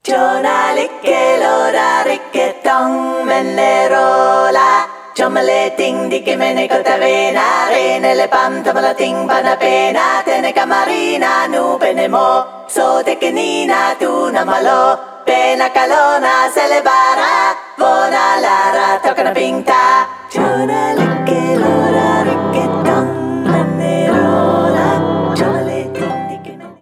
Jonalikke lora rikke tong menlerola Chomale ting di che me ne contavena Rene le pam tamala ting panapena Tene camarina nu penemo So te che nina tu namalo Pena calona se le bara Vona lara toccana pinta